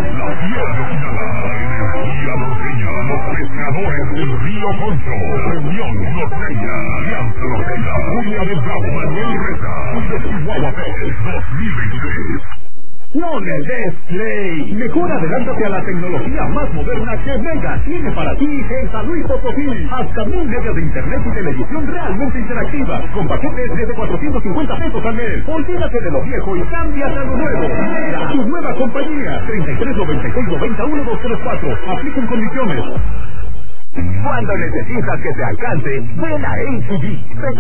La tierra final, la energía norteña, los pescadores del río Concho, Reunión Norteña, Alianza Norteña, Julia del Bravo, Manuel Reza, de Chihuahua Fest 2023. No le des play. Mejor adelántate a la tecnología más moderna que Mega tiene para ti en San Luis Potosí. Hasta 1000 megas de internet y televisión realmente interactiva, con paquetes desde 450 pesos al mes. Olvídate de lo viejo y cámbiate a lo nuevo. Mega, tu nueva compañía. 3396901234. Aplican condiciones. Cuando necesitas que te alcance, ven a HB.